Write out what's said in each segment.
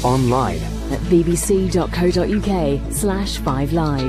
online at bbc.co.uk/5live.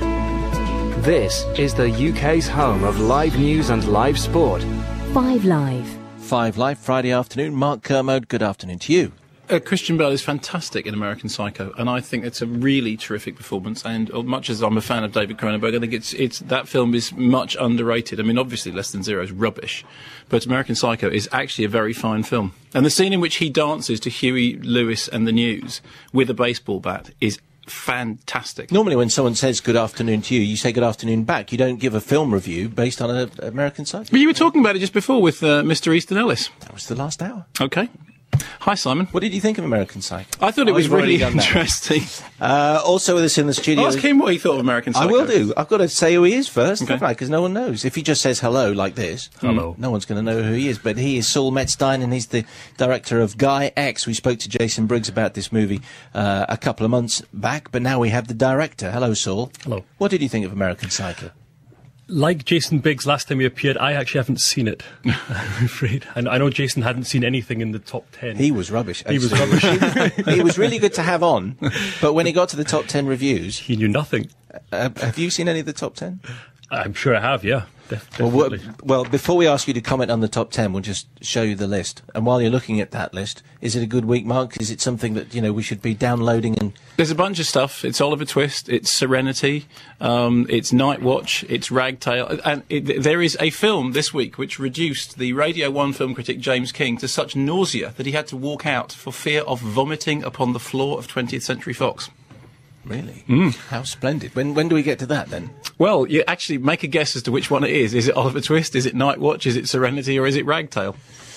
This is the UK's home of live news and live sport. 5 Live. 5 Live, Friday afternoon. Mark Kermode, good afternoon to you. Christian Bale is fantastic in American Psycho, and I think it's a really terrific performance. And much as I'm a fan of David Cronenberg, I think it's that film is much underrated. I mean, obviously, Less Than Zero is rubbish, but American Psycho is actually a very fine film. And the scene in which he dances to Huey Lewis and the News with a baseball bat is fantastic. Normally when someone says good afternoon to you, you say good afternoon back. You don't give a film review based on an American Psycho. Well, you were talking about it just before with Mr. Easton Ellis. That was the last hour. Okay. Hi, Simon. What did you think of American Psycho? I thought it was really interesting. Also with us in the studio... Ask him what he thought of American Psycho. I will do. I've got to say who he is first, okay, because no one knows. If he just says hello like this, hello, no one's going to know who he is. But he is Saul Metzstein, and he's the director of Guy X. We spoke to Jason Briggs about this movie a couple of months back, but now we have the director. Hello, Saul. Hello. What did you think of American Psycho? Like Jason Biggs last time he appeared, I actually haven't seen it, I'm afraid. And I know Jason hadn't seen anything in the top 10. He was rubbish. He was rubbish. He was really good to have on, but when he got to the top 10 reviews... He knew nothing. Have you seen any of the top 10? I'm sure I have, yeah. Definitely. Well, before we ask you to comment on the top 10, we'll just show you the list. And while you're looking at that list, is it a good week, Mark? Is it something that, we should be downloading? And there's a bunch of stuff. It's Oliver Twist, it's Serenity, it's Night Watch, it's Ragtale. And there is a film this week which reduced the Radio 1 film critic James King to such nausea that he had to walk out for fear of vomiting upon the floor of 20th Century Fox. Really? How splendid. When do we get to that, then? Well, you actually make a guess as to which one it is. Is it Oliver Twist? Is it Night Watch? Is it Serenity? Or is it Ragtale?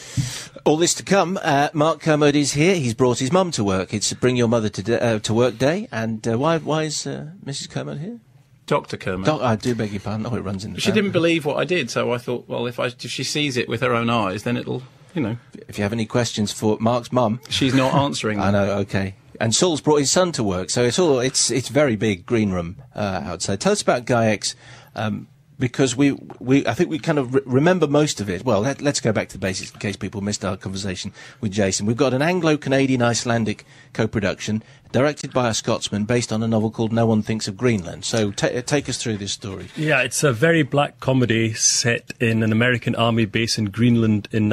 All this to come. Mark Kermode is here. He's brought his mum to work. It's Bring Your Mother to Work Day. And why is Mrs. Kermode here? Dr. Kermode. I do beg your pardon. Oh, it runs in the She didn't believe what I did, so I thought, well, if she sees it with her own eyes, then it'll, If you have any questions for Mark's mum... She's not answering them. I know, OK. And Saul's brought his son to work, so it's very big green room outside. Tell us about Guy X, because I think we kind of remember most of it. Well, let's go back to the basics in case people missed our conversation with Jason. We've got an Anglo-Canadian-Icelandic co-production directed by a Scotsman based on a novel called No One Thinks of Greenland. So take us through this story. Yeah, it's a very black comedy set in an American army base in Greenland in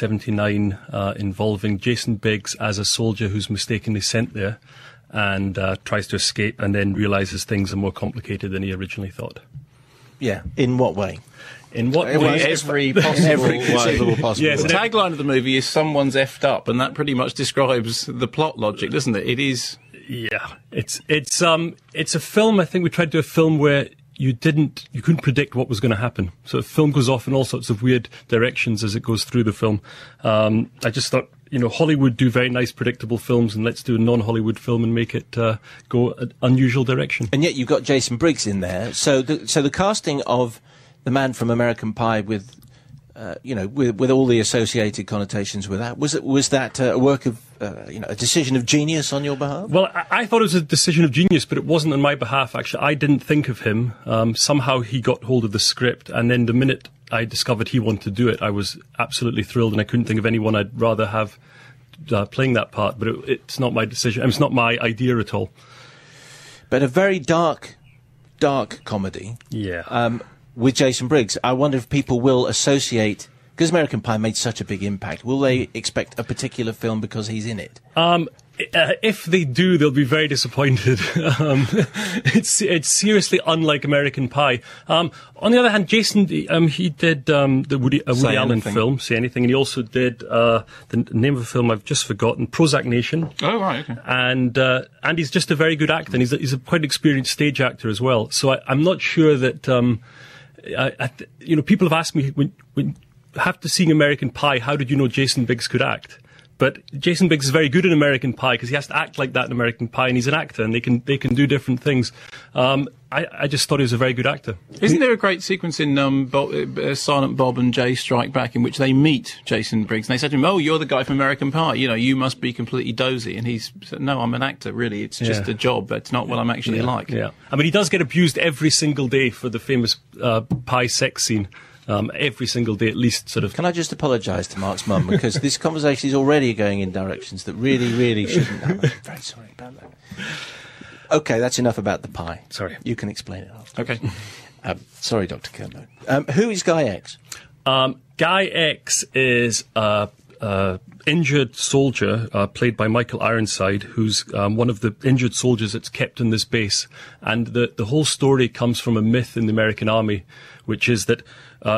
1979, involving Jason Biggs as a soldier who's mistakenly sent there and tries to escape and then realises things are more complicated than he originally thought. Yeah, in what way? In what way? Every possible way. Yes, the tagline of the movie is "Someone's effed up," and that pretty much describes the plot logic, doesn't it? It is. Yeah, it's a film. I think we tried to do a film where you couldn't predict what was going to happen. So the film goes off in all sorts of weird directions as it goes through the film. I just thought, Hollywood do very nice, predictable films, and let's do a non-Hollywood film and make it go an unusual direction. And yet you've got Jason Briggs in there. So the casting of the man from American Pie with all the associated connotations with that, was that a work of, a decision of genius on your behalf? Well, I thought it was a decision of genius, but it wasn't on my behalf, actually. I didn't think of him. Somehow he got hold of the script, and then the minute I discovered he wanted to do it, I was absolutely thrilled, and I couldn't think of anyone I'd rather have playing that part, but it's not my decision. It's not my idea at all. But a very dark comedy. Yeah. With Jason Briggs, I wonder if people will associate, because American Pie made such a big impact, will they expect a particular film because he's in it? If they do, they'll be very disappointed. It's seriously unlike American Pie. On the other hand, Jason, he did the Woody Allen film, Say Anything, and he also did the name of the film I've just forgotten, Prozac Nation. Oh, right, okay. And he's just a very good actor, and he's a quite experienced stage actor as well. So I'm not sure that people have asked me when after seeing American Pie, how did you know Jason Biggs could act? But Jason Biggs is very good in American Pie because he has to act like that in American Pie, and he's an actor, and they can do different things. I just thought he was a very good actor. Isn't there a great sequence in Silent Bob and Jay Strike Back in which they meet Jason Briggs, and they said to him, "Oh, you're the guy from American Pie. You must be completely dozy." And he's said, "No, I'm an actor. Really, it's just a job. It's not what I'm actually like." Yeah. I mean, he does get abused every single day for the famous pie sex scene. every single day at least. Sort of. Can I just apologise to Mark's mum, because this conversation is already going in directions that really, really shouldn't have. I'm very sorry about that. Okay, that's enough about the pie. Sorry. You can explain it after. Okay. Sorry, Dr. Kermode. Who is Guy X? Guy X is a injured soldier played by Michael Ironside, who's one of the injured soldiers that's kept in this base. And the whole story comes from a myth in the American army, which is that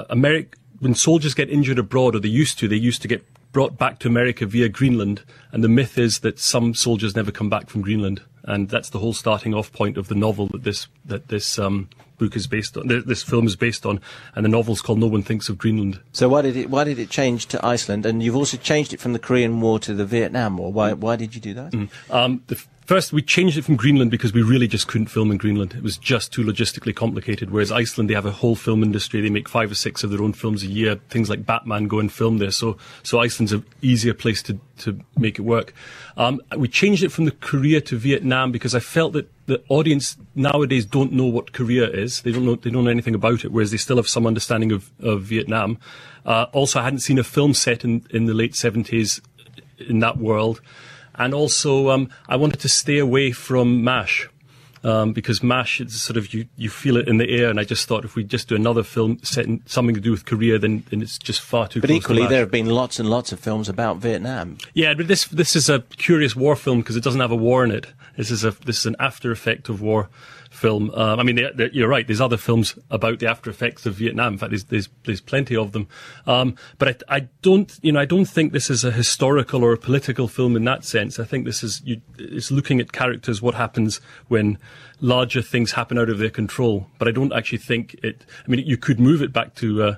when soldiers get injured abroad, or they used to get brought back to America via Greenland. And the myth is that some soldiers never come back from Greenland. And that's the whole starting off point of the novel that this book is based on. This film is based on, and the novel's called No One Thinks of Greenland. So why did it change to Iceland? And you've also changed it from the Korean War to the Vietnam War. Why did you do that? First, we changed it from Greenland because we really just couldn't film in Greenland. It was just too logistically complicated. Whereas Iceland, they have a whole film industry. They make 5 or 6 of their own films a year. Things like Batman go and film there. So Iceland's an easier place to make it work. We changed it from the Korea to Vietnam because I felt that the audience nowadays don't know what Korea is. They don't know anything about it, whereas they still have some understanding of Vietnam. Also, I hadn't seen a film set in the late 70s in that world. And also, I wanted to stay away from MASH, because MASH is sort of, you feel it in the air, and I just thought if we just do another film set in something to do with Korea, then it's just far too close to MASH. But equally, there have been lots and lots of films about Vietnam. Yeah, but this is a curious war film because it doesn't have a war in it. This is an after effect of war film. I mean, you're right. There's other films about the after effects of Vietnam. In fact, there's plenty of them. But I don't think this is a historical or a political film in that sense. I think it's looking at characters, what happens when larger things happen out of their control. But I don't actually think it. I mean, you could move it back to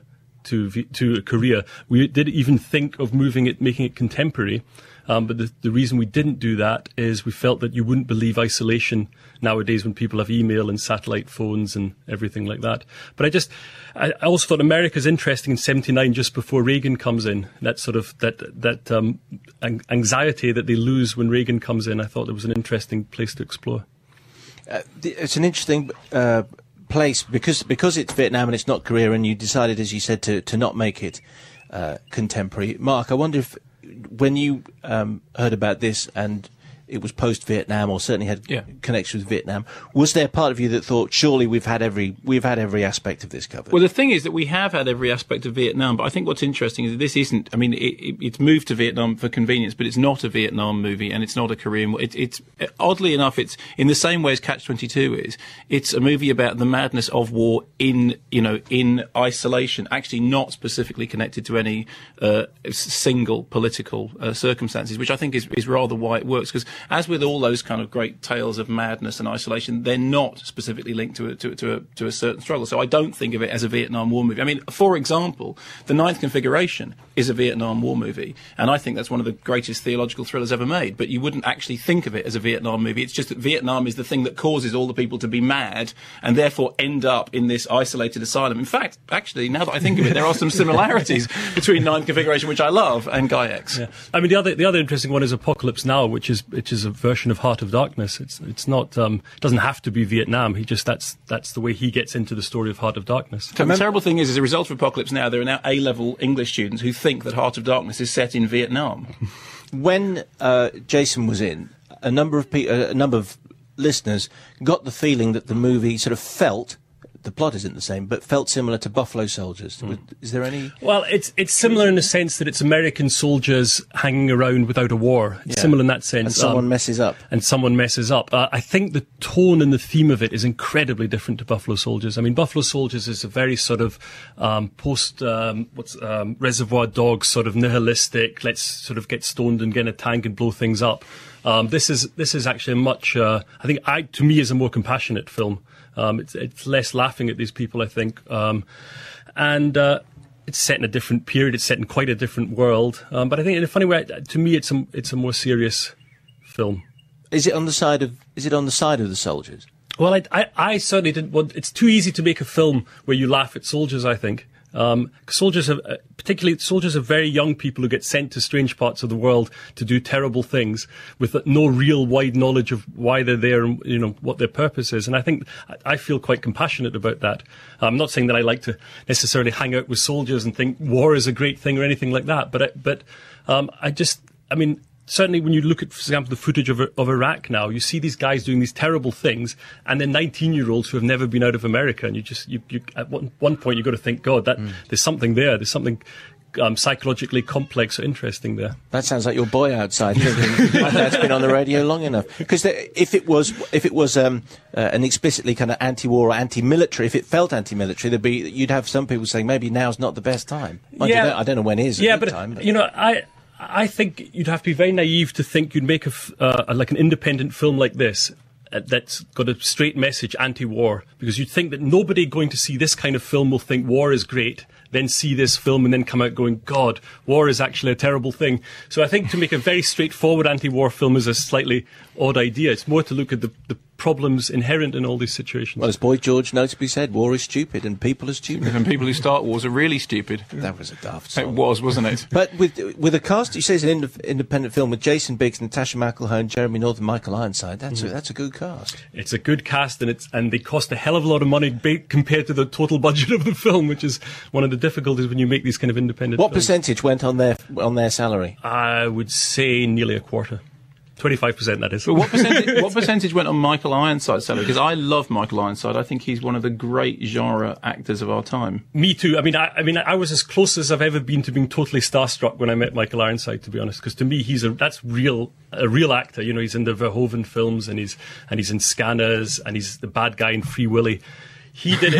Korea. We did even think of making it contemporary. But the reason we didn't do that is we felt that you wouldn't believe isolation nowadays when people have email and satellite phones and everything like that. But I also thought America's interesting in '79, just before Reagan comes in. That sort of that anxiety that they lose when Reagan comes in. I thought it was an interesting place to explore. It's an interesting place because it's Vietnam and it's not Korea, and you decided, as you said, to not make it contemporary. Mark, I wonder if, when you heard about this and it was post-Vietnam, or certainly had connection with Vietnam, was there part of you that thought, surely we've had every aspect of this covered? Well, the thing is that we have had every aspect of Vietnam, but I think what's interesting is that this isn't. I mean, it's moved to Vietnam for convenience, but it's not a Vietnam movie, and it's not a Korean. It's oddly enough, it's in the same way as Catch-22 is. It's a movie about the madness of war in isolation, actually not specifically connected to any single political circumstances, which I think is rather why it works. Because as with all those kind of great tales of madness and isolation, they're not specifically linked to a certain struggle. So I don't think of it as a Vietnam War movie. I mean, for example, The Ninth Configuration is a Vietnam War movie, and I think that's one of the greatest theological thrillers ever made. But you wouldn't actually think of it as a Vietnam movie. It's just that Vietnam is the thing that causes all the people to be mad and therefore end up in this isolated asylum. In fact, actually, now that I think of it, there are some similarities between Ninth Configuration, which I love, and Guy X. Yeah. I mean, the other interesting one is Apocalypse Now, which is a version of Heart of Darkness. It's not it doesn't have to be Vietnam. That's the way he gets into the story of Heart of Darkness. So the terrible thing is, as a result of Apocalypse Now, there are now A-level English students who think that Heart of Darkness is set in Vietnam. When Jason was in, a number of listeners got the feeling that the movie sort of felt. The plot isn't the same, but felt similar to Buffalo Soldiers. Is there any? Well, it's similar in the sense that it's American soldiers hanging around without a war. It's similar in that sense. And someone messes up. I think the tone and the theme of it is incredibly different to Buffalo Soldiers. I mean, Buffalo Soldiers is a very sort of Reservoir Dogs sort of nihilistic. Let's sort of get stoned and get in a tank and blow things up. This is actually a much. To me, is a more compassionate film. It's less laughing at these people, I think, and it's set in a different period. It's set in quite a different world. But I think, in a funny way, to me, it's a more serious film. Is it on the side of the soldiers? Well, I certainly didn't want. It's too easy to make a film where you laugh at soldiers, I think. Soldiers have, particularly soldiers are very young people who get sent to strange parts of the world to do terrible things with no real wide knowledge of why they're there and, you know, what their purpose is. And I think I feel quite compassionate about that. I'm not saying that I like to necessarily hang out with soldiers and think war is a great thing or anything like that. But certainly when you look at, for example, the footage of Iraq now, you see these guys doing these terrible things, and then 19-year-olds who have never been out of America, and you at one point you've got to think, God, there's something there. There's something psychologically complex or interesting there. That sounds like your boy outside thinking, my dad's been on the radio long enough. Because if it was an explicitly kind of anti-war or anti-military, if it felt anti-military, you'd have some people saying maybe now's not the best time. I don't know when is. Yeah, but you know, I think you'd have to be very naive to think you'd make like an independent film like this that's got a straight message anti-war, because you'd think that nobody going to see this kind of film will think war is great, then see this film and then come out going, God, war is actually a terrible thing. So I think to make a very straightforward anti-war film is a slightly odd idea. It's more to look at the problems inherent in all these situations. Well, as Boyd George notably said, war is stupid and people are stupid. And people who start wars are really stupid. That was a daft song. It was, wasn't it? But with a cast, you say it's an independent film with Jason Biggs, Natasha McElhone, Jeremy North and Michael Ironside, that's a good cast. It's a good cast, and they cost a hell of a lot of money compared to the total budget of the film, which is one of the difficulties when you make these kind of independent What films. percentage went on their salary? I would say nearly a quarter. 25%, that is. But what percentage went on Michael Ironside's salary? Because I love Michael Ironside. I think he's one of the great genre actors of our time. Me too. I was as close as I've ever been to being totally starstruck when I met Michael Ironside, to be honest. Because to me, that's a real actor. You know, he's in the Verhoeven films, and he's in Scanners, and he's the bad guy in Free Willy. He did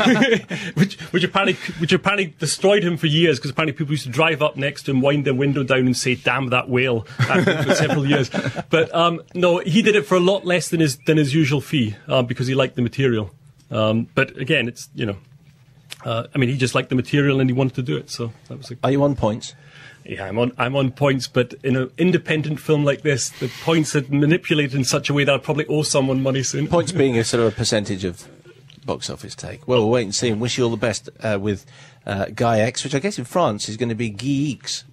it, which apparently destroyed him for years, because apparently people used to drive up next to him, wind their window down and say, "Damn that whale," for several years. But no, he did it for a lot less than his usual fee, because he liked the material. But again, it's, you know, he just liked the material and he wanted to do it. So that was. Are you on points? Yeah, I'm on points, but in an independent film like this, the points are manipulated in such a way that I'll probably owe someone money soon. Points being a sort of a percentage of box office take. Well, we'll wait and see, and wish you all the best with Guy X, which I guess in France is going to be Guy X.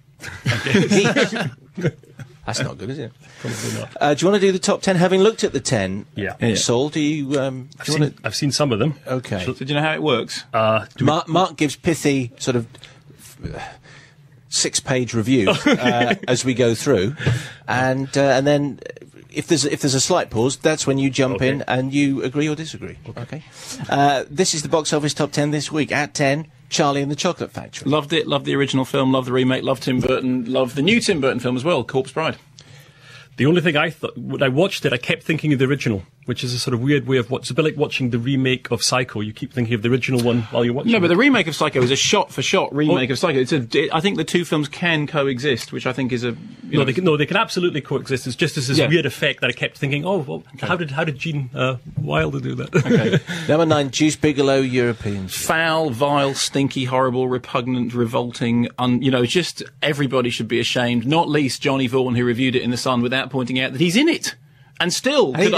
That's not good, is it? Probably not. Do you want to do the top 10, having looked at the 10? Yeah. Saul, do you... I've seen some of them. Okay. So do you know how it works? Mark gives pithy sort of 6-page reviews as we go through, and then if there's a slight pause, that's when you jump in and you agree or disagree. Okay. This is the box office top 10 this week. At 10, Charlie and the Chocolate Factory. Loved it. Loved the original film. Loved the remake. Loved Tim Burton. Loved the new Tim Burton film as well, Corpse Bride. The only thing I thought, when I watched it, I kept thinking of the original, which is a sort of weird way of it's a bit like watching the remake of Psycho. You keep thinking of the original one while you're watching it. No, but the remake of Psycho is a shot-for-shot remake of Psycho. I think the two films can coexist, which I think is a... They can absolutely coexist. It's just this weird effect that I kept thinking, how did Gene Wilder do that? Okay. Number 9, Juice Bigelow, European. Foul, vile, stinky, horrible, repugnant, revolting. Just everybody should be ashamed. Not least Johnny Vaughan, who reviewed it in The Sun without pointing out that he's in it, and still could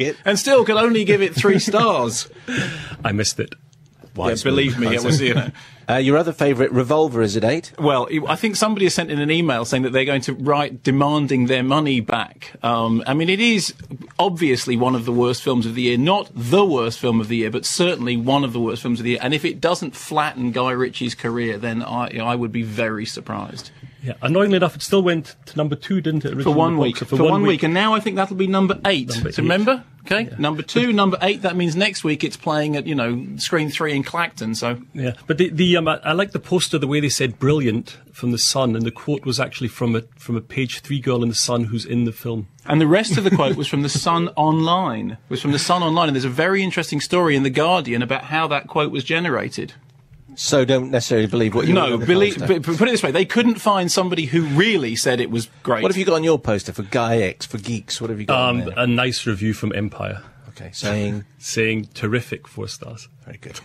only give it 3 stars. I missed it. Believe me, it was. Your other favourite, Revolver, is at 8. Well, I think somebody has sent in an email saying that they're going to write demanding their money back. It is obviously one of the worst films of the year. Not the worst film of the year, but certainly one of the worst films of the year. And if it doesn't flatten Guy Ritchie's career, then I would be very surprised. Yeah, annoyingly enough, it still went to number 2, didn't it? For 1 week. For 1 week. And now I think that'll be number 8. So remember? Okay, yeah. Number 2, number 8. That means next week it's playing at Screen 3 in Clacton. So yeah, but I like the poster, the way they said "brilliant" from The Sun, and the quote was actually from a page 3 girl in The Sun who's in the film. And the rest of the quote was from The Sun Online. It was from The Sun Online, and there's a very interesting story in The Guardian about how that quote was generated. So don't necessarily believe what you No, put it this way, they couldn't find somebody who really said it was great. What have you got on your poster for Guy X, for Geeks? What have you got on there? A nice review from Empire. Okay, saying terrific, 4 stars. Very good.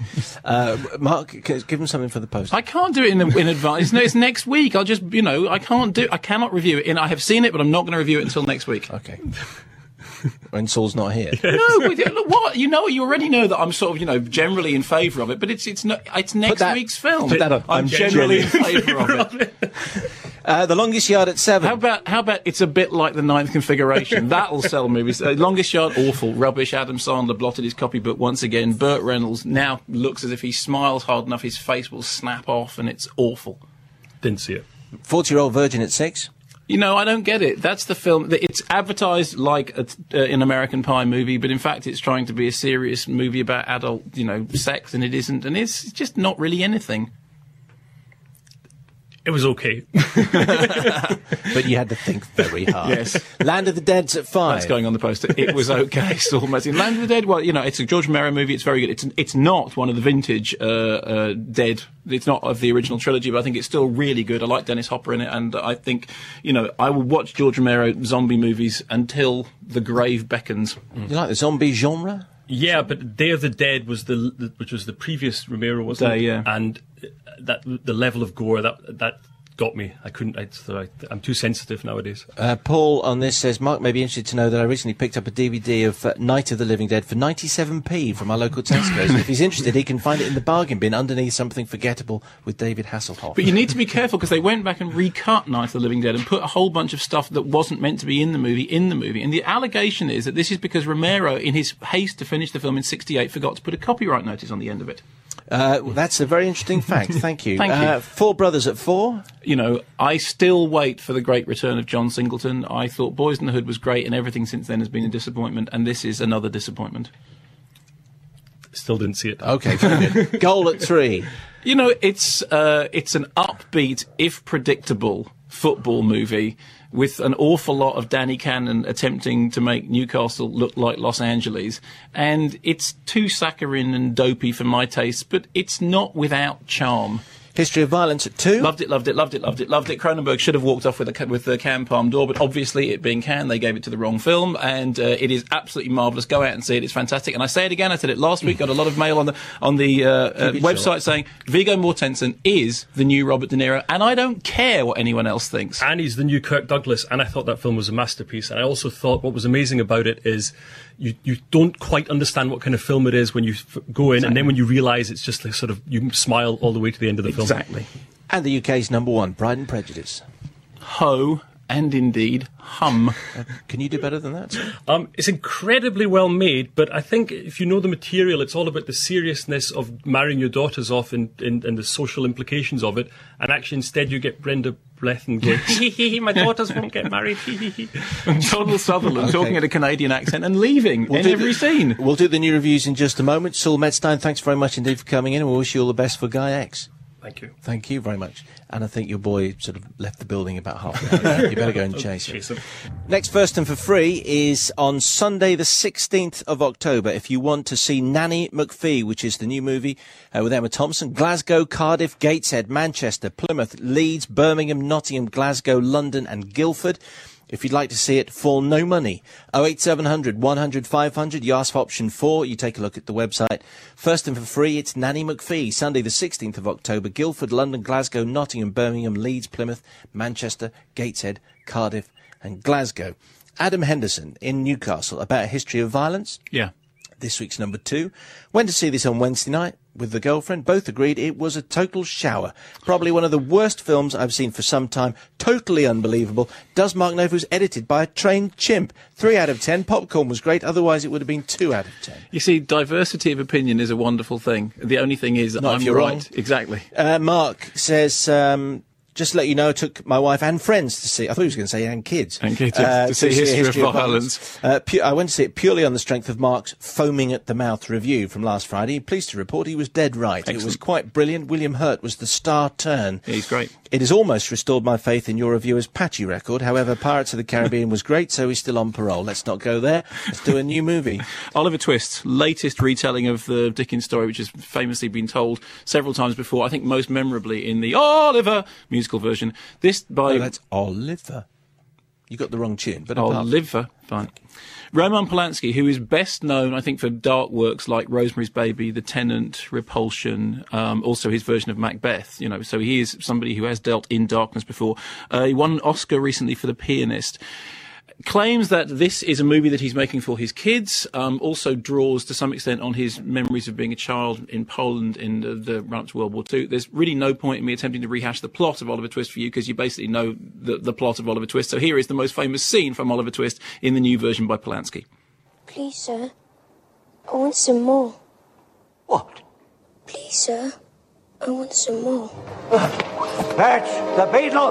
Mark, give them something for the poster. I can't do it in advance. No, it's next week. I cannot review it. I have seen it, but I'm not going to review it until next week. Okay. when Saul's not here. No, look, what? You already know that I'm sort of, generally in favour of it, but it's next week's film. Put that up. I'm generally in favour of it. The Longest Yard at 7. How about it's a bit like The Ninth Configuration? That'll sell movies. Longest Yard, awful, rubbish. Adam Sandler blotted his copybook once again. Burt Reynolds now looks as if he smiles hard enough, his face will snap off, and it's awful. Didn't see it. 40-Year-Old Virgin at 6. I don't get it. That's the film. It's advertised like an American Pie movie, but in fact it's trying to be a serious movie about adult, sex, and it isn't. And it's just not really anything. It was okay. But you had to think very hard. Yes. Land of the Dead's at 5. That's going on the poster. It was okay. Saul Madison. Land of the Dead, well, it's a George Romero movie. It's very good. It's not one of the vintage Dead. It's not of the original trilogy, but I think it's still really good. I like Dennis Hopper in it, and I think, I will watch George Romero zombie movies until the grave beckons. You like the zombie genre? Yeah, but Day of the Dead was which was the previous Romero, wasn't it? Yeah. And the level of gore that got me. I'm too sensitive nowadays. Paul on this says, Mark may be interested to know that I recently picked up a DVD of Night of the Living Dead for 97p from our local Tesco's. If he's interested, he can find it in the bargain bin underneath Something Forgettable with David Hasselhoff. But you need to be careful because they went back and recut Night of the Living Dead and put a whole bunch of stuff that wasn't meant to be in the movie. And the allegation is that this is because Romero, in his haste to finish the film in '68, forgot to put a copyright notice on the end of it. That's a very interesting fact. Thank you. Thank you. Four Brothers at 4. I still wait for the great return of John Singleton. I thought Boys in the Hood was great, and everything since then has been a disappointment, and this is another disappointment. Still didn't see it. Okay, very good. Goal at 3. It's an upbeat, if predictable, football movie with an awful lot of Danny Cannon attempting to make Newcastle look like Los Angeles. And it's too saccharine and dopey for my taste, but it's not without charm. History of Violence at 2. Loved it. Cronenberg should have walked off with the Cannes Palme d'Or, but obviously it being Cannes, they gave it to the wrong film, and it is absolutely marvellous. Go out and see it. It's fantastic. And I say it again, I said it last week, got a lot of mail on the website saying Viggo Mortensen is the new Robert De Niro, and I don't care what anyone else thinks. And he's the new Kirk Douglas, and I thought that film was a masterpiece. And I also thought what was amazing about it is you don't quite understand what kind of film it is when you go in, and then when you realise it's just like sort of, you smile all the way to the end of the film. Exactly. And the UK's number 1, Pride and Prejudice. Ho, and indeed, hum. Can you do better than that, sir? It's incredibly well made, but I think if you know the material, it's all about the seriousness of marrying your daughters off and the social implications of it, and actually instead you get Brenda Blethyn going, my daughters won't get married. Donald Sutherland talking in a Canadian accent and leaving in every scene. We'll do the new reviews in just a moment. Saul Medstein, thanks very much indeed for coming in, and we wish you all the best for Guy X. Thank you. Thank you very much. And I think your boy sort of left the building about half an hour. You better go and chase him. Next First and for Free is on Sunday the 16th of October. If you want to see Nanny McPhee, which is the new movie with Emma Thompson, Glasgow, Cardiff, Gateshead, Manchester, Plymouth, Leeds, Birmingham, Nottingham, Glasgow, London and Guildford. If you'd like to see it for no money, 08700 100 500, you ask for option 4, you take a look at the website. First and for free, it's Nanny McPhee, Sunday the 16th of October, Guildford, London, Glasgow, Nottingham, Birmingham, Leeds, Plymouth, Manchester, Gateshead, Cardiff and Glasgow. Adam Henderson in Newcastle, about a history of violence. Yeah. This week's number 2. Went to see this on Wednesday night with the girlfriend. Both agreed it was a total shower. Probably one of the worst films I've seen for some time. Totally unbelievable. Does Mark know if it was edited by a trained chimp? 3 out of 10. Popcorn was great. Otherwise, it would have been 2 out of 10. You see, diversity of opinion is a wonderful thing. The only thing is, Not I'm if you're right. wrong. Exactly. Mark says, just to let you know, I took my wife and friends to see. I thought he was going to say and kids. And kids, to see History of Violence. I went to see it purely on the strength of Mark's foaming at the mouth review from last Friday. Pleased to report he was dead right. Excellent. It was quite brilliant. William Hurt was the star turn. Yeah, he's great. It has almost restored my faith in your reviewer's patchy record. However, Pirates of the Caribbean was great, so he's still on parole. Let's not go there. Let's do a new movie. Oliver Twist, latest retelling of the Dickens story, which has famously been told several times before, I think most memorably in the Oliver musical version. This by... Oh, that's Oliver. You got the wrong tune. But Oliver, fine. Roman Polanski, who is best known, I think, for dark works like Rosemary's Baby, The Tenant, Repulsion, also his version of Macbeth, you know, so he is somebody who has dealt in darkness before. He won an Oscar recently for The Pianist. claims that this is a movie that he's making for his kids, also draws to some extent on his memories of being a child in Poland in the run-up to World War II. There's really no point in me attempting to rehash the plot of Oliver Twist for you, because you basically know the plot of Oliver Twist. So here is the most famous scene from Oliver Twist in the new version by Polanski. Please, sir, I want some more. What? Please, sir, I want some more. That's the beetle!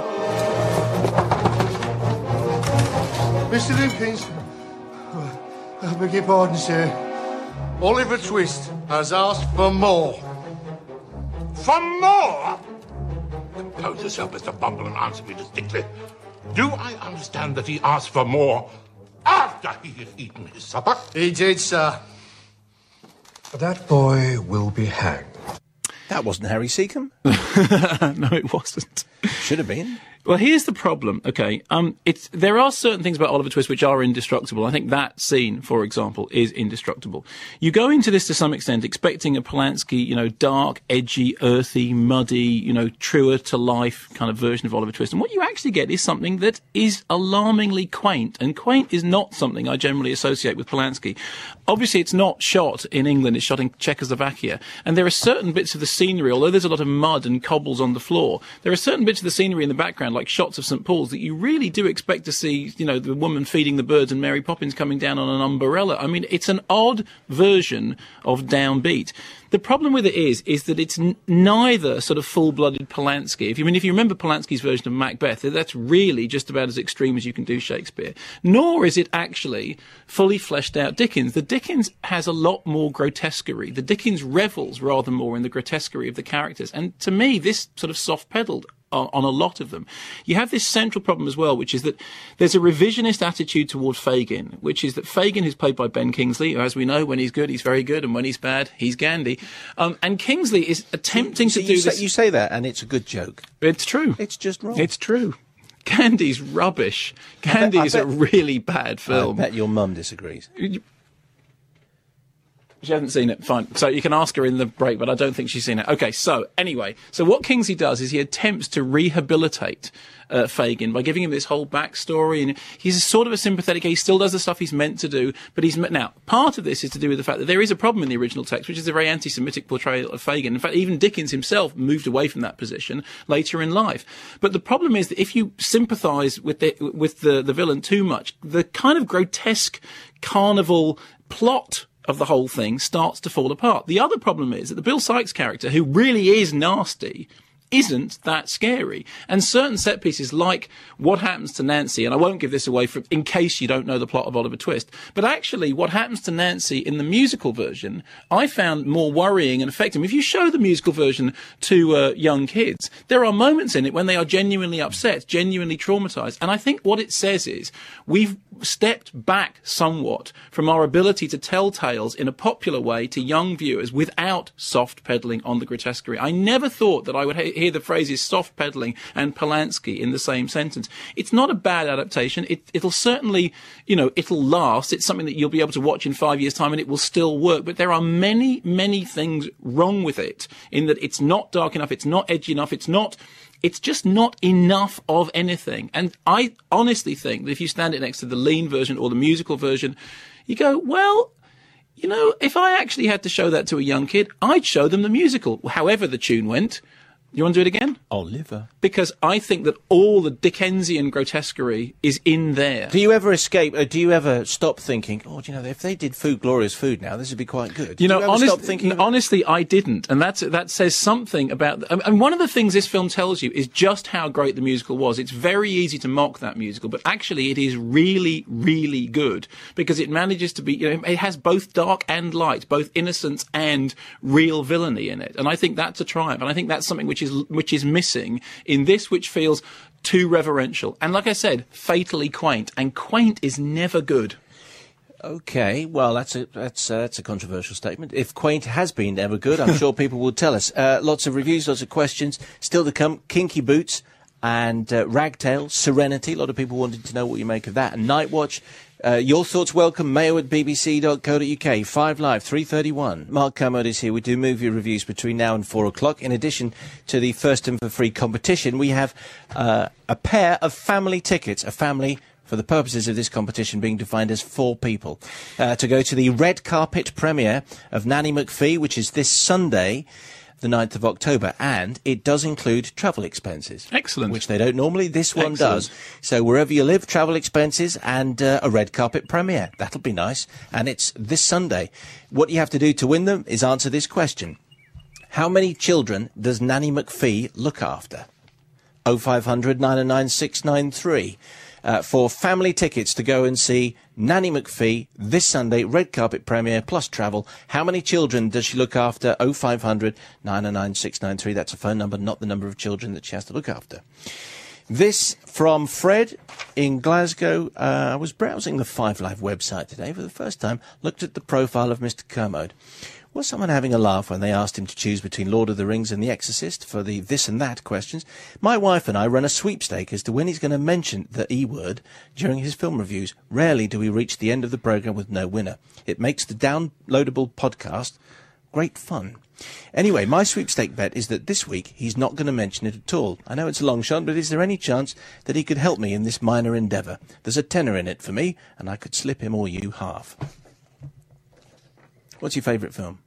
Mr. Lumpkins, I beg your pardon, sir. Oliver Twist has asked for more. For more? Compose yourself, Mr. Bumble, and answer me distinctly. Do I understand that he asked for more after he had eaten his supper? He did, sir. That boy will be hanged. That wasn't Harry Seacombe. No, it wasn't. Should have been. Well, here's the problem, okay? There are certain things about Oliver Twist which are indestructible. I think that scene, for example, is indestructible. You go into this to some extent expecting a Polanski, dark, edgy, earthy, muddy, truer to life kind of version of Oliver Twist. And what you actually get is something that is alarmingly quaint. And quaint is not something I generally associate with Polanski. Obviously, it's not shot in England, it's shot in Czechoslovakia. And there are certain bits of the scenery, although there's a lot of mud and cobbles on the floor, there are certain bits of the scenery in the background, like shots of St. Paul's, that you really do expect to see, the woman feeding the birds and Mary Poppins coming down on an umbrella. I mean, it's an odd version of Downbeat. The problem with it is that it's neither sort of full-blooded Polanski. If you remember Polanski's version of Macbeth, that's really just about as extreme as you can do Shakespeare. Nor is it actually fully fleshed out Dickens. The Dickens has a lot more grotesquerie. The Dickens revels rather more in the grotesquerie of the characters. And to me, this sort of soft-pedalled on a lot of them. You have this central problem as well, which is that there's a revisionist attitude toward Fagin, which is that Fagin, who's played by Ben Kingsley, who, as we know, when he's good, he's very good, and when he's bad, he's Gandhi. And Kingsley is attempting to do this. You say that, and it's a good joke. It's true. It's just wrong. It's true. Gandhi's rubbish. Gandhi is a really bad film. I bet your mum disagrees. She hasn't seen it, fine. So you can ask her in the break, but I don't think she's seen it. Okay, so anyway, what Kingsley does is he attempts to rehabilitate Fagin by giving him this whole backstory, and he's sort of a sympathetic. He still does the stuff he's meant to do, but now part of this is to do with the fact that there is a problem in the original text, which is a very anti-Semitic portrayal of Fagin. In fact, even Dickens himself moved away from that position later in life. But the problem is that if you sympathise with the villain too much, the kind of grotesque carnival plot of the whole thing starts to fall apart. The other problem is that the Bill Sikes character, who really is nasty, isn't that scary. And certain set pieces, like what happens to Nancy, and I won't give this away in case you don't know the plot of Oliver Twist, but actually what happens to Nancy in the musical version, I found more worrying and effective. If you show the musical version to young kids, there are moments in it when they are genuinely upset, genuinely traumatized. And I think what it says is we've stepped back somewhat from our ability to tell tales in a popular way to young viewers without soft peddling on the grotesquerie. I never thought that I would hear the phrases soft peddling and Polanski in the same sentence. It's not a bad adaptation. It'll certainly, it'll last. It's something that you'll be able to watch in 5 years' time and it will still work. But there are many, many things wrong with it in that it's not dark enough, it's not edgy enough, it's just not enough of anything. And I honestly think that if you stand it next to the lean version or the musical version, you go, well, if I actually had to show that to a young kid, I'd show them the musical, however the tune went. You want to do it again? Oliver. Because I think that all the Dickensian grotesquerie is in there. Do you ever escape, or do you ever stop thinking, if they did Food, Glorious Food now, this would be quite good? Honestly, I didn't. And that says something about... And one of the things this film tells you is just how great the musical was. It's very easy to mock that musical, but actually it is really, really good because it manages to be... it has both dark and light, both innocence and real villainy in it. And I think that's a triumph. And I think that's something which is missing in this, which feels too reverential. And like I said, fatally quaint. And quaint is never good. Okay, well, that's a controversial statement. If quaint has been ever good, I'm sure people will tell us. Lots of reviews, lots of questions. Still to come, Kinky Boots and Ragtail, Serenity. A lot of people wanted to know what you make of that. And Nightwatch. Your thoughts welcome, mayo@bbc.co.uk, 5 Live, 3:31. Mark Kermode is here. We do movie reviews between now and 4 o'clock. In addition to the First and for Free competition, we have a pair of family tickets, a family for the purposes of this competition being defined as 4 people, to go to the red carpet premiere of Nanny McPhee, which is this Sunday, the 9th of October, and it does include travel expenses. Excellent. Which they don't normally. This one Excellent. does. So wherever you live, travel expenses and a red carpet premiere. That'll be nice. And it's this Sunday. What you have to do to win them is answer this question. How many children does Nanny McPhee look after? 0500 909 693. For family tickets to go and see Nanny McPhee this Sunday, red carpet premiere plus travel. How many children does she look after? 0500 909 693. That's a phone number, not the number of children that she has to look after. This from Fred in Glasgow. I was browsing the 5 Live website today for the first time, looked at the profile of Mr. Kermode. Was someone having a laugh when they asked him to choose between Lord of the Rings and The Exorcist for the this and that questions? My wife and I run a sweepstake as to when he's going to mention the E word during his film reviews. Rarely do we reach the end of the programme with no winner. It makes the downloadable podcast great fun. Anyway, my sweepstake bet is that this week he's not going to mention it at all. I know it's a long shot, but is there any chance that he could help me in this minor endeavour? There's a tenner in it for me, and I could slip him or you half. What's your favourite film?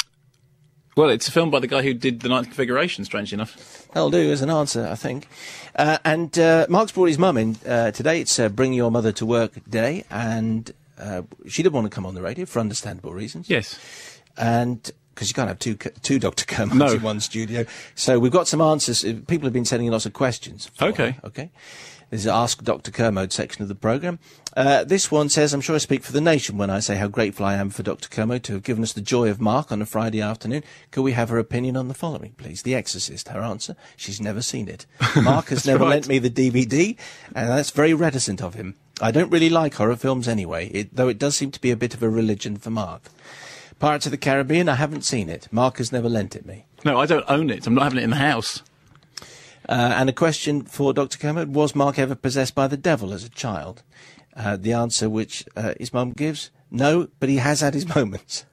Well, it's a film by the guy who did The Ninth Configuration, strangely enough. That'll do as an answer, I think. And Mark's brought his mum in today. It's Bring Your Mother to Work Day, and she didn't want to come on the radio for understandable reasons. Yes. And because you can't have two Dr. Kermodes in one studio. So we've got some answers. People have been sending in lots of questions. Okay. Okay. This is the Ask Dr. Kermode section of the programme. This one says, I'm sure I speak for the nation when I say how grateful I am for Dr. Kermode to have given us the joy of Mark on a Friday afternoon. Could we have her opinion on the following, please? The Exorcist. Her answer, she's never seen it. Mark has never lent me the DVD, and that's very reticent of him. I don't really like horror films anyway, though it does seem to be a bit of a religion for Mark. Pirates of the Caribbean, I haven't seen it. Mark has never lent it me. No, I don't own it. I'm not having it in the house. And a question for Dr. Kermode, was Mark ever possessed by the devil as a child? The answer which his mum gives, no, but he has had his moments.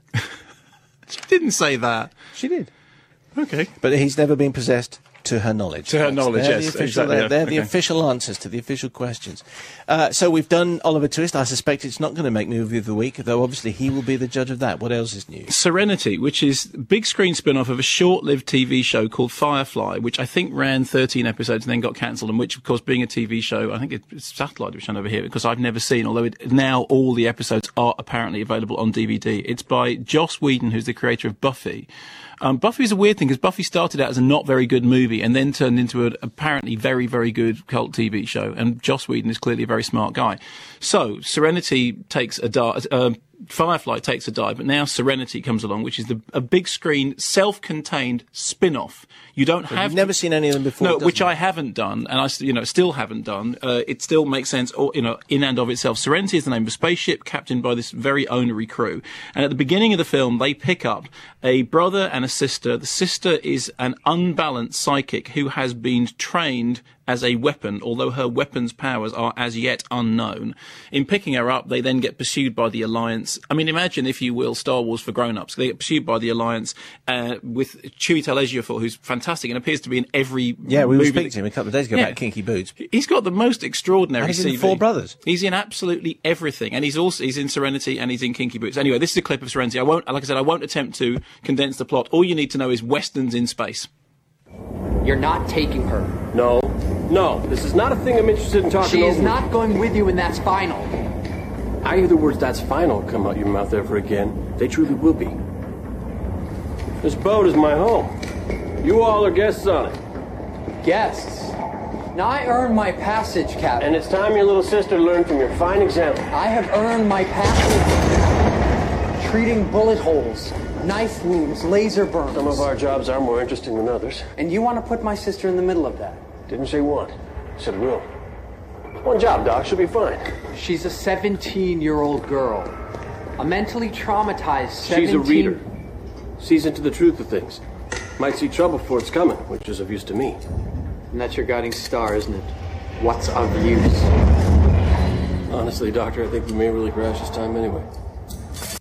She didn't say that. She did. Okay. But he's never been possessed to her knowledge. To her knowledge, they're yes. The official, exactly. They're the official answers to the official questions. So we've done Oliver Twist. I suspect it's not going to make Movie of the Week, though obviously he will be the judge of that. What else is new? Serenity, which is a big screen spin-off of a short-lived TV show called Firefly, which I think ran 13 episodes and then got cancelled, and which, of course, being a TV show, I think it's Satellite Division over here, because I've never seen, although now all the episodes are apparently available on DVD. It's by Joss Whedon, who's the creator of Buffy. Buffy is a weird thing because Buffy started out as a not very good movie and then turned into an apparently very, very good cult TV show. And Joss Whedon is clearly a very smart guy. So Serenity takes a dive. Firefly takes a dive, but now Serenity comes along, which is a big screen, self-contained spin-off. You don't have. You've never seen any of them before. No, which I haven't done, and I still haven't done. It still makes sense, in and of itself. Serenity is the name of a spaceship captained by this very onery crew. And at the beginning of the film, they pick up a brother and a sister. The sister is an unbalanced psychic who has been trained as a weapon, although her weapon's powers are as yet unknown. In picking her up, they then get pursued by the Alliance. I mean, imagine, if you will, Star Wars for grown-ups. They get pursued by the Alliance with Chiwetel Ejiofor, who's fantastic and appears to be in every movie. Yeah, we were speaking to him a couple of days ago about Kinky Boots. He's got the most extraordinary and he's CV. in Four Brothers. He's in absolutely everything, and he's in Serenity and he's in Kinky Boots. Anyway, this is a clip of Serenity. I won't attempt to condense the plot. All you need to know is westerns in space. You're not taking her. No, this is not a thing I'm interested in talking over. She is not going with you, and that's final. I hear the words "that's final" come out your mouth ever again. They truly will be. This boat is my home. You all are guests on it. Guests? Now, I earned my passage, Captain. And it's time your little sister learned from your fine example. I have earned my passage. Treating bullet holes, knife wounds, laser burns. Some of our jobs are more interesting than others. And you want to put my sister in the middle of that? Didn't say what. Said will. One job, Doc. She'll be fine. She's a 17-year-old girl. A mentally traumatized 17... She's a reader. Sees into the truth of things. Might see trouble before it's coming, which is of use to me. And that's your guiding star, isn't it? What's of use? Honestly, Doctor, I think we may really crash this time anyway.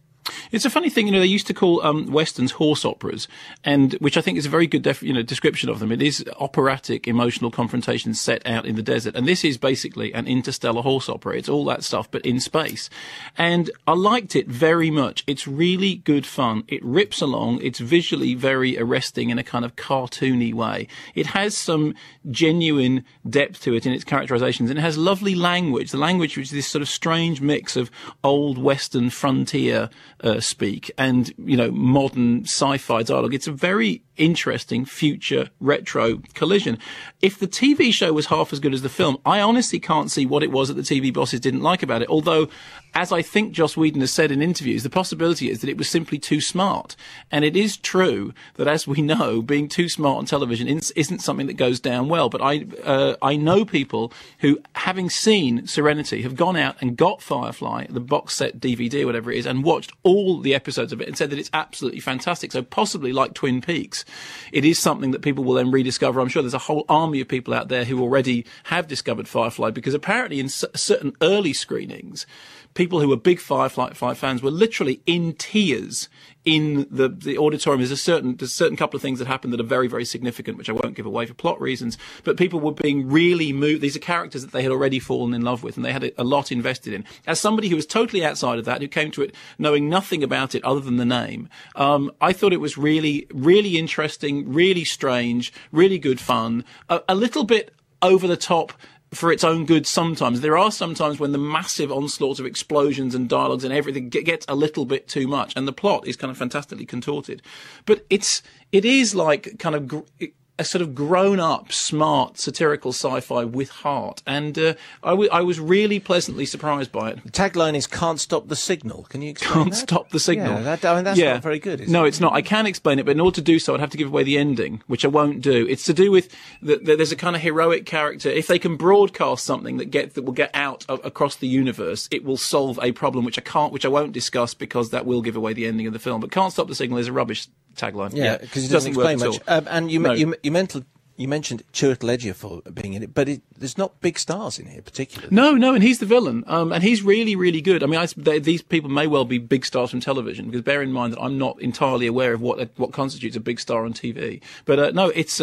It's a funny thing, they used to call westerns horse operas, and which I think is a very good description of them. It is operatic, emotional confrontations set out in the desert, and this is basically an interstellar horse opera. It's all that stuff, but in space. And I liked it very much. It's really good fun. It rips along. It's visually very arresting in a kind of cartoony way. It has some genuine depth to it in its characterizations, and it has lovely language. The language, which is this sort of strange mix of old Western frontier speak and, modern sci-fi dialogue. It's a very interesting future retro collision. If the TV show was half as good as the film, I honestly can't see what it was that the TV bosses didn't like about it. Although, as I think Joss Whedon has said in interviews, the possibility is that it was simply too smart. And it is true that, as we know, being too smart on television isn't something that goes down well. But I know people who, having seen Serenity, have gone out and got Firefly, the box set DVD, whatever it is, and watched all the episodes of it and said that it's absolutely fantastic. So possibly like Twin Peaks, it is something that people will then rediscover. I'm sure there's a whole army of people out there who already have discovered Firefly, because apparently in certain early screenings, people who were big Firefly fans were literally in tears in the auditorium. There's a certain couple of things that happened that are very, very significant, which I won't give away for plot reasons, but people were being really moved. These are characters that they had already fallen in love with, and they had a lot invested in. As somebody who was totally outside of that, who came to it knowing nothing about it other than the name, I thought it was really, really interesting, really strange, really good fun, a little bit over the top for its own good sometimes. There are some times when the massive onslaught of explosions and dialogues and everything gets a little bit too much, and the plot is kind of fantastically contorted. But it is like kind of a sort of grown-up, smart, satirical sci-fi with heart. And I was really pleasantly surprised by it. The tagline is "Can't stop the signal." Can you explain Can't stop the signal. Yeah, that's not very good, is it? No, it's not. I can explain it, but in order to do so, I'd have to give away the ending, which I won't do. It's to do with there's a kind of heroic character. If they can broadcast something that will get out across the universe, it will solve a problem which I won't discuss, because that will give away the ending of the film. But "Can't stop the signal" is a rubbish tagline. Yeah, because it doesn't explain much. And you mentioned Chiwetel Ejiofor for being in it, but there's not big stars in here particularly. No, and he's the villain, and he's really, really good. I mean, these people may well be big stars from television, because bear in mind that I'm not entirely aware of what constitutes a big star on TV. But no, it's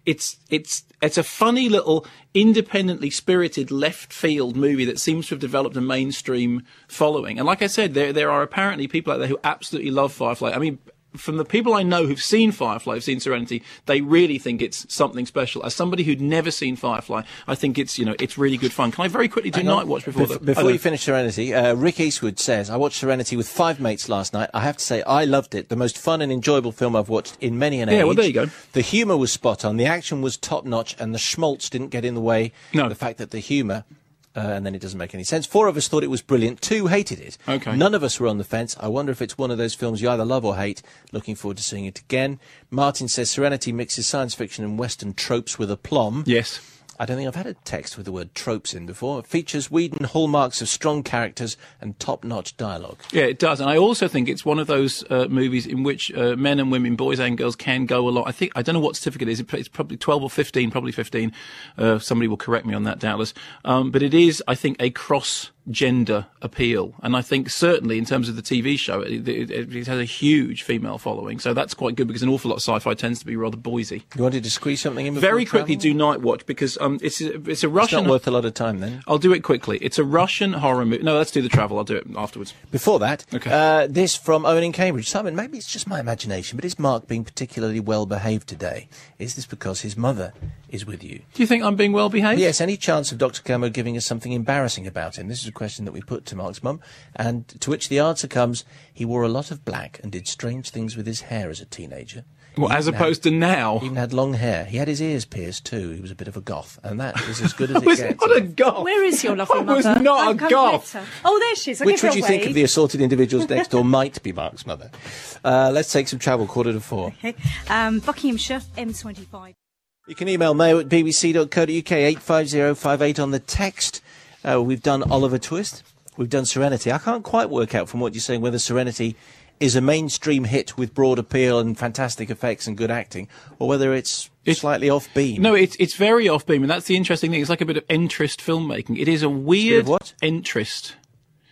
a funny little independently spirited left field movie that seems to have developed a mainstream following. And like I said, there are apparently people out there who absolutely love Firefly. I mean, from the people I know who've seen Firefly, who've seen Serenity, they really think it's something special. As somebody who'd never seen Firefly, I think it's really good fun. Can I very quickly do Night Watch before you finish Serenity? Rick Eastwood says, "I watched Serenity with 5 mates last night. I have to say, I loved it. The most fun and enjoyable film I've watched in many an age. Yeah, well, there you go. The humour was spot on. The action was top notch, and the schmaltz didn't get in the way. No. The fact that the humour." And then it doesn't make any sense. 4 of us thought it was brilliant. 2 hated it. Okay. None of us were on the fence. I wonder if it's one of those films you either love or hate. Looking forward to seeing it again. Martin says Serenity mixes science fiction and Western tropes with aplomb. Yes. I don't think I've had a text with the word tropes in before. It features Whedon hallmarks of strong characters and top-notch dialogue. Yeah, it does. And I also think it's one of those movies in which men and women, boys and girls, can go a lot. I don't know what certificate it is. It's probably 12 or 15, probably 15. Somebody will correct me on that, doubtless. But it is, I think, a cross-gender appeal. And I think certainly in terms of the TV show, it has a huge female following. So that's quite good, because an awful lot of sci-fi tends to be rather boysy. You wanted to squeeze something in before Very quickly, do Night Watch, because it's a Russian... It's not worth a lot of time, then. I'll do it quickly. It's a Russian horror movie. No, let's do the travel. I'll do it afterwards. Before that, okay. This from Owen in Cambridge. Simon, maybe it's just my imagination, but is Mark being particularly well-behaved today? Is this because his mother is with you? Do you think I'm being well-behaved? Yes. Any chance of Dr. Como giving us something embarrassing about him? This is a question that we put to Mark's mum, and to which the answer comes, he wore a lot of black and did strange things with his hair as a teenager. Well, as opposed to now. He even had long hair. He had his ears pierced too. He was a bit of a goth, and that is as good as it gets. Not a goth. Where is your lovely mother? I was not a goth. Oh, there she is. Which would you think of the assorted individuals next door might be Mark's mother? Let's take some travel. 3:45. Okay. Buckinghamshire, M25. You can email mail at bbc.co.uk 85058 on the text. We've done Oliver Twist. We've done Serenity. I can't quite work out from what you're saying whether Serenity is a mainstream hit with broad appeal and fantastic effects and good acting, or whether it's slightly off-beam. No, it's very off-beam, and that's the interesting thing. It's like a bit of entrist filmmaking. It is a weird... what? Entrist.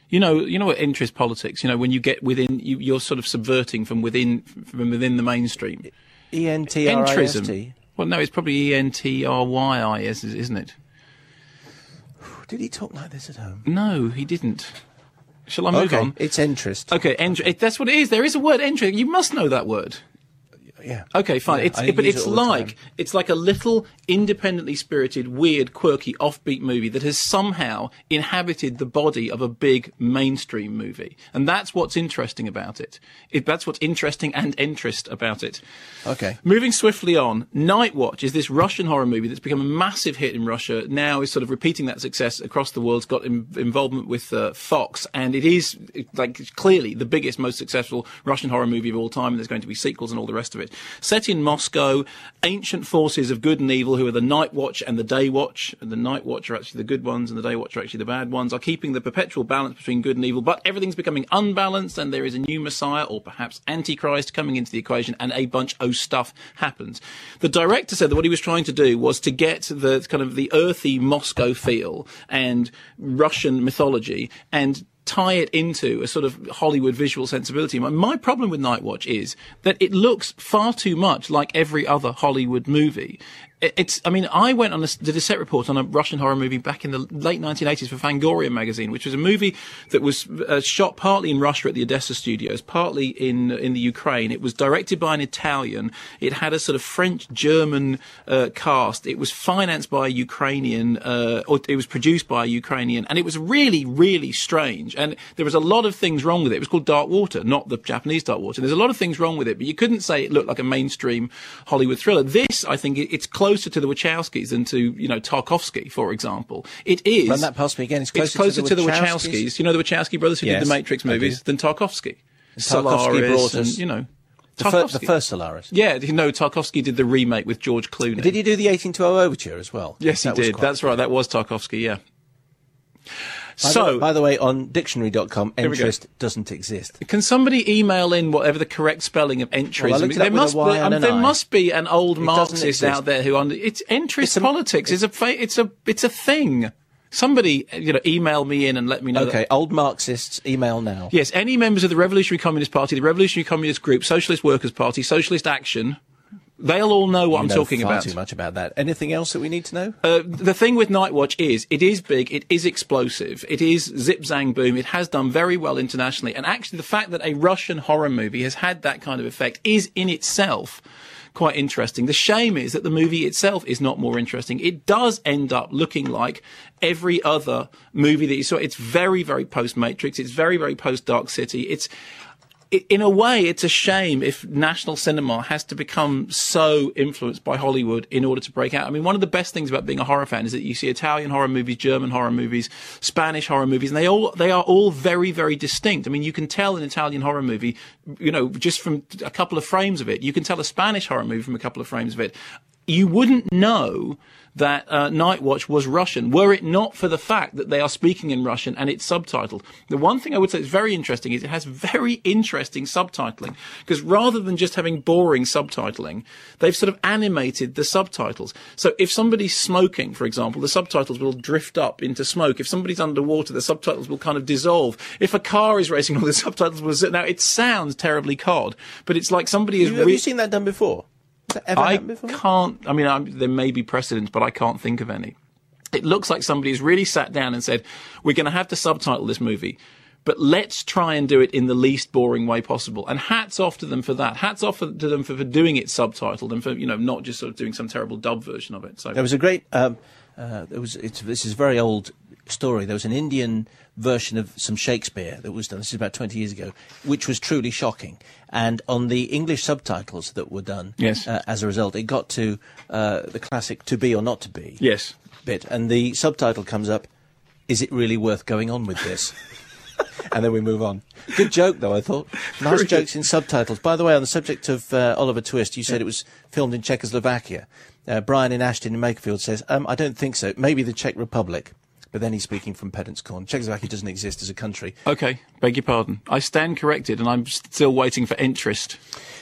You know what interest politics. You know, when you get within, you're sort of subverting from within the mainstream. E-N-T-R-I-S-T. Entrism. Well, no, it's probably E-N-T-R-Y-I-S, isn't it? Did he talk like this at home? No, he didn't. Shall I move on? It's interest. Okay, that's what it is. There is a word, interest. You must know that word. Yeah. Okay, fine. Yeah, It's like a little independently spirited, weird, quirky, offbeat movie that has somehow inhabited the body of a big mainstream movie, and that's what's interesting about it. That's what's interesting and interest about it. Okay. Moving swiftly on, Night Watch is this Russian horror movie that's become a massive hit in Russia. Now is sort of repeating that success across the world. It's got involvement with Fox, and it is clearly the biggest, most successful Russian horror movie of all time. And there's going to be sequels and all the rest of it. Set in Moscow, ancient forces of good and evil, who are the Night Watch and the Day Watch, and the Night Watch are actually the good ones and the Day Watch are actually the bad ones, are keeping the perpetual balance between good and evil, but everything's becoming unbalanced, and there is a new Messiah, or perhaps Antichrist, coming into the equation, and a bunch of stuff happens. The director said that what he was trying to do was to get the kind of the earthy Moscow feel and Russian mythology and tie it into a sort of Hollywood visual sensibility. My problem with Night Watch is that it looks far too much like every other Hollywood movie. I went on did a set report on a Russian horror movie back in the late 1980s for Fangoria magazine, which was a movie that was shot partly in Russia at the Odessa studios, partly in the Ukraine. It was directed by an Italian. It had a sort of French-German cast. It was financed by a Ukrainian, or it was produced by a Ukrainian, and it was really, really strange. And there was a lot of things wrong with it. It was called Dark Water, not the Japanese Dark Water. There's a lot of things wrong with it, but you couldn't say it looked like a mainstream Hollywood thriller. This, I think, it's closer to the Wachowskis than to, Tarkovsky, for example. It is. Run that past me again. It's closer to the Wachowskis. You know the Wachowski brothers who did the Matrix movies than Tarkovsky. Tarkovsky brought us, the first Solaris. Yeah, Tarkovsky did the remake with George Clooney. Did he do the 1812 Overture as well? Yes, he did. That's right. That was Tarkovsky, yeah. By the way, on dictionary.com, interest doesn't exist. Can somebody email in whatever the correct spelling of entrism? Well, there must be an old Marxist out there who it's interest politics. It's a thing. Somebody, email me in and let me know. Okay, old Marxists, email now. Yes, any members of the Revolutionary Communist Party, the Revolutionary Communist Group, Socialist Workers' Party, Socialist Action. They'll all know what I'm talking about. Too much about that. Anything else that we need to know? The thing with Night Watch is, it is big, it is explosive, it is zip, zang, boom, it has done very well internationally, and actually the fact that a Russian horror movie has had that kind of effect is in itself quite interesting. The shame is that the movie itself is not more interesting. It does end up looking like every other movie that you saw. It's very, very post-Matrix, it's very, very post-Dark City, in a way, it's a shame if national cinema has to become so influenced by Hollywood in order to break out. I mean, one of the best things about being a horror fan is that you see Italian horror movies, German horror movies, Spanish horror movies, and they are all very, very distinct. I mean, you can tell an Italian horror movie, just from a couple of frames of it. You can tell a Spanish horror movie from a couple of frames of it. You wouldn't know that Night Watch was Russian, were it not for the fact that they are speaking in Russian and it's subtitled. The one thing I would say is very interesting is it has very interesting subtitling, because rather than just having boring subtitling, they've sort of animated the subtitles. So if somebody's smoking, for example, the subtitles will drift up into smoke. If somebody's underwater, the subtitles will kind of dissolve. If a car is racing, all the subtitles will... Now, it sounds terribly cod, but it's like somebody is... Have you seen that done before? There may be precedents, but I can't think of any. It looks like somebody's really sat down and said, we're going to have to subtitle this movie, but let's try and do it in the least boring way possible. And hats off to them for that. Hats off to them for doing it subtitled and for, not just sort of doing some terrible dub version of it. So there was a great, this is a very old story. There was an Indian version of some Shakespeare that was done, this is about 20 years ago, which was truly shocking. And on the English subtitles that were done, yes. As a result, it got to the classic "to be or not to be" yes. bit, and the subtitle comes up, "Is it really worth going on with this?" And then we move on. Good joke, though, I thought. Nice jokes in subtitles. By the way, on the subject of Oliver Twist, you said it was filmed in Czechoslovakia. Brian in Ashton in Makerfield says, I don't think so. Maybe the Czech Republic. But then he's speaking from Pedant's Corner. Czechoslovakia doesn't exist as a country. OK, beg your pardon. I stand corrected, and I'm still waiting for interest.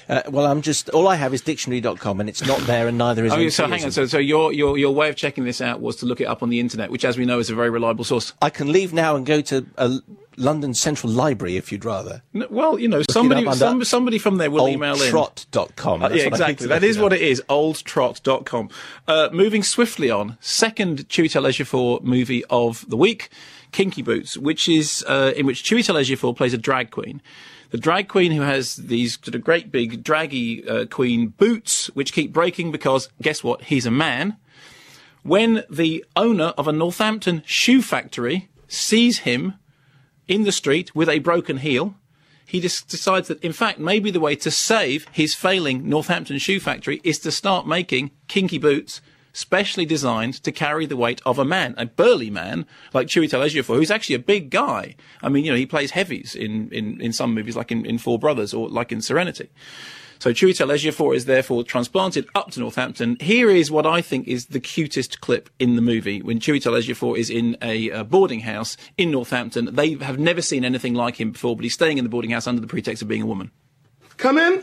Well, all I have is dictionary.com, and it's not there, and neither is so hang on. So your way of checking this out was to look it up on the internet, which, as we know, is a very reliable source. I can leave now and go to London Central Library if you'd rather. Well, somebody from there will email in. Oldtrot.com. Yeah, exactly. That is what it is, oldtrot.com. Moving swiftly on, second Chiwetel Ejiofor movie of the week, Kinky Boots, which is in which Chiwetel Ejiofor plays a drag queen. The drag queen who has these sort of great big draggy queen boots, which keep breaking because, guess what, he's a man. When the owner of a Northampton shoe factory sees him in the street with a broken heel, he decides that, in fact, maybe the way to save his failing Northampton shoe factory is to start making kinky boots specially designed to carry the weight of a man, a burly man like Chiwetel Ejiofor, who's actually a big guy. I mean, he plays heavies in some movies, like in Four Brothers or like in Serenity. So Chiwetel Ejiofor is therefore transplanted up to Northampton. Here is what I think is the cutest clip in the movie, when Chiwetel Ejiofor is in a boarding house in Northampton. They have never seen anything like him before, but he's staying in the boarding house under the pretext of being a woman. Come in.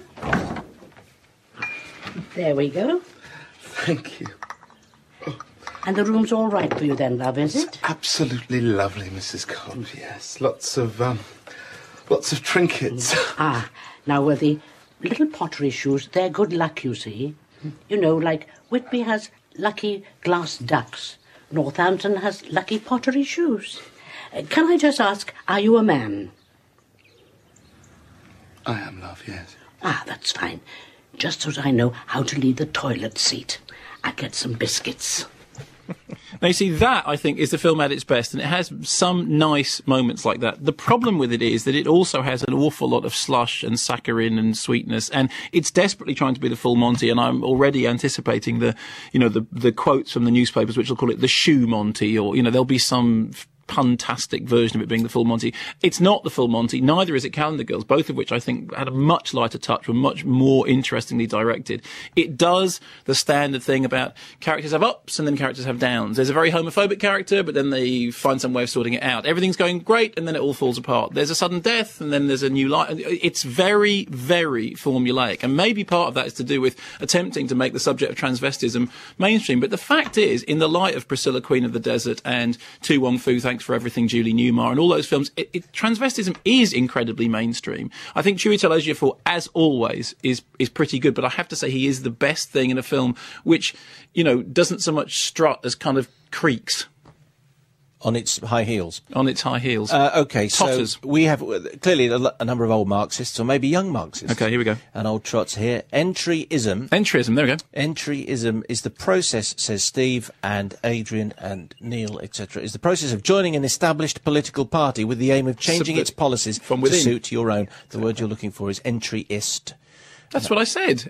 There we go. Thank you. And the room's all right for you then, love, is it? Absolutely lovely, Mrs. Cobb, yes. Lots of trinkets. Now, were the little pottery shoes, they're good luck, you see. You know, like Whitby has lucky glass ducks. Northampton has lucky pottery shoes. Can I just ask, are you a man? I am, love, yes. That's fine. Just so that I know how to leave the toilet seat. I'll get some biscuits. Now, you see, that, I think, is the film at its best, and it has some nice moments like that. The problem with it is that it also has an awful lot of slush and saccharine and sweetness, and it's desperately trying to be the full Monty, and I'm already anticipating the quotes from the newspapers, which will call it the shoe Monty, or, there'll be some puntastic version of it being the full Monty. It's not the full Monty, neither is it Calendar Girls, both of which I think had a much lighter touch, were much more interestingly directed. It does the standard thing about characters have ups and then characters have downs. There's a very homophobic character, but then they find some way of sorting it out. Everything's going great, and then it all falls apart. There's a sudden death, and then there's a new life. It's very, very formulaic, and maybe part of that is to do with attempting to make the subject of transvestism mainstream. But the fact is, in the light of Priscilla, Queen of the Desert, and Tu Wong Fu, Thanks for Everything, Julie Newmar, and all those films, transvestism is incredibly mainstream. I think Chiwetel Ejiofor, as always, is pretty good, but I have to say he is the best thing in a film which, doesn't so much strut as kind of creaks. On its high heels. Okay, Totters. So we have clearly a number of old Marxists, or maybe young Marxists. Okay, here we go. And old trots here. Entryism, there we go. Entryism is the process, says Steve and Adrian and Neil, etc., is the process of joining an established political party with the aim of changing its policies from within. To suit your own. The word you're looking for is entryist. That's what I said.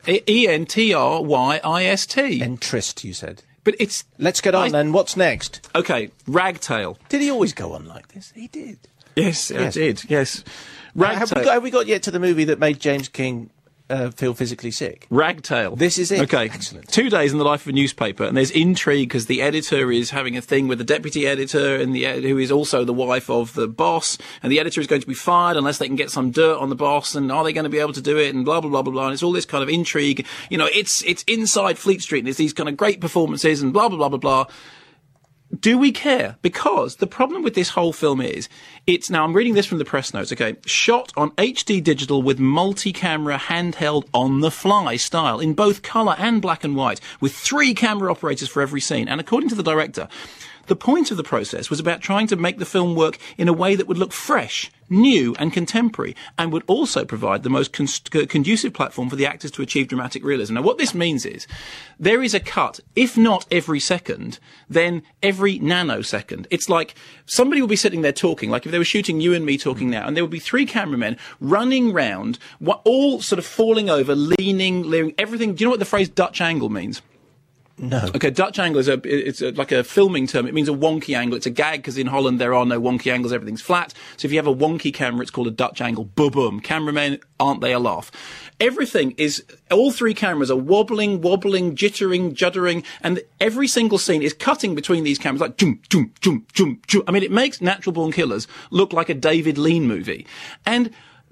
ENTRYIST. Entrist, you said. But it's... Let's get on then. What's next? Okay, Ragtail. Did he always go on like this? He did. Yes, I did, yes. Ragtail. Have we got yet to the movie that made James King feel physically sick? Ragtail. This is it. Okay. Excellent. 2 days in the life of a newspaper, and there's intrigue because the editor is having a thing with the deputy editor, and who is also the wife of the boss, and the editor is going to be fired unless they can get some dirt on the boss, and are they going to be able to do it, and blah, blah, blah, blah, blah, and it's all this kind of intrigue. It's inside Fleet Street, and there's these kind of great performances, and blah, blah, blah, blah, blah. Do we care? Because the problem with this whole film is, now I'm reading this from the press notes, okay, shot on HD digital with multi-camera handheld on-the-fly style in both colour and black and white, with 3 camera operators for every scene. And according to the director, the point of the process was about trying to make the film work in a way that would look fresh, new and contemporary, and would also provide the most conducive platform for the actors to achieve dramatic realism. Now, what this means is there is a cut, if not every second, then every nanosecond. It's like somebody will be sitting there talking, like if they were shooting you and me talking now, and there would be 3 cameramen running round, all sort of falling over, leaning, leering, everything. Do you know what the phrase Dutch angle means? No. Okay, Dutch angle is like a filming term. It means a wonky angle. It's a gag because in Holland there are no wonky angles. Everything's flat. So if you have a wonky camera, it's called a Dutch angle. Boom, boom. Cameramen, aren't they a laugh? Everything is, all 3 cameras are wobbling, jittering, juddering, and every single scene is cutting between these cameras like jump, jump, jump, jump, jump. I mean, it makes Natural Born Killers look like a David Lean movie. And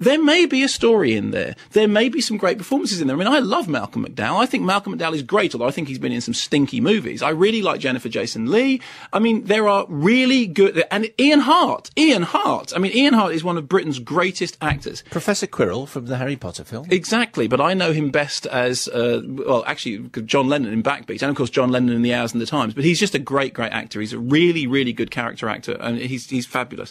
there may be a story in there. There may be some great performances in there. I mean, I love Malcolm McDowell. I think Malcolm McDowell is great, although I think he's been in some stinky movies. I really like Jennifer Jason Leigh. I mean, there are really good... And Ian Hart. I mean, Ian Hart is one of Britain's greatest actors. Professor Quirrell from the Harry Potter film. Exactly, but I know him best as, John Lennon in Backbeat, and of course John Lennon in The Hours and the Times, but he's just a great, great actor. He's a really, really good character actor, and he's fabulous.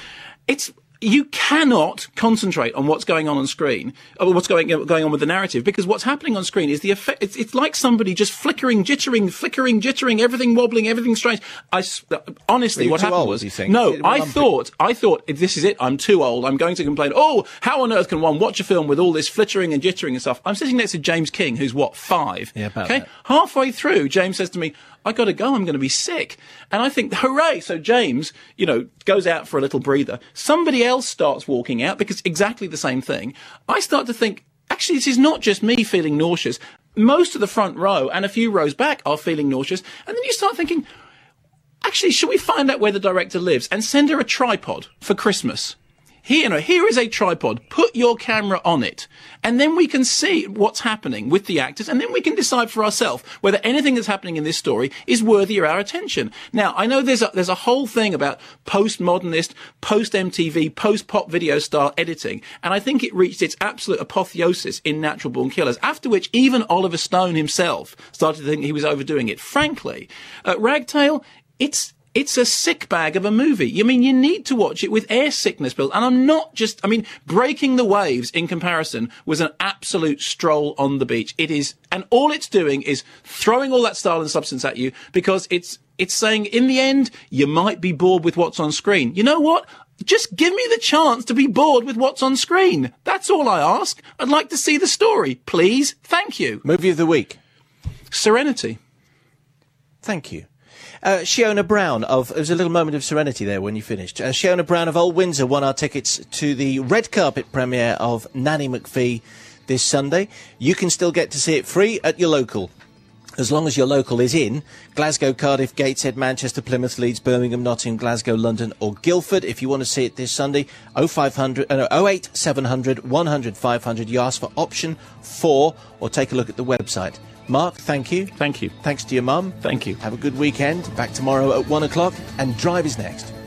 You cannot concentrate on what's going on screen, or what's going on with the narrative, because what's happening on screen is the effect. It's like somebody just flickering, jittering, everything wobbling, everything strange. Honestly, what happened was, I thought this is it. I'm too old. I'm going to complain. Oh, how on earth can one watch a film with all this flittering and jittering and stuff? I'm sitting next to James King, who's 5. Yeah, about okay. That. Halfway through, James says to me, I got to go, I'm going to be sick. And I think, hooray! So James, goes out for a little breather. Somebody else starts walking out because exactly the same thing. I start to think, actually, this is not just me feeling nauseous. Most of the front row and a few rows back are feeling nauseous. And then you start thinking, actually, should we find out where the director lives and send her a tripod for Christmas? Here is a tripod. Put your camera on it. And then we can see what's happening with the actors, and then we can decide for ourselves whether anything that's happening in this story is worthy of our attention. Now, I know there's a whole thing about postmodernist, post-MTV, post-pop video style editing, and I think it reached its absolute apotheosis in Natural Born Killers, after which even Oliver Stone himself started to think he was overdoing it. Frankly, Ragtale, it's a sick bag of a movie. I mean, you need to watch it with air sickness built. And Breaking the Waves in comparison was an absolute stroll on the beach. It is, and all it's doing is throwing all that style and substance at you because it's saying in the end, you might be bored with what's on screen. You know what? Just give me the chance to be bored with what's on screen. That's all I ask. I'd like to see the story, please. Thank you. Movie of the week. Serenity. Thank you. Shiona Brown there's a little moment of serenity there when you finished. Shiona Brown of Old Windsor won our tickets to the red carpet premiere of Nanny McPhee this Sunday. You can still get to see it free at your local, as long as your local is in Glasgow, Cardiff, Gateshead, Manchester, Plymouth, Leeds, Birmingham, Nottingham, Glasgow, London or Guildford. If you want to see it this Sunday, 08700 100 500. You ask for option 4 or take a look at the website. Mark, thank you. Thank you. Thanks to your mum. Thank you. Have a good weekend. Back tomorrow at 1 o'clock, and Drive is next.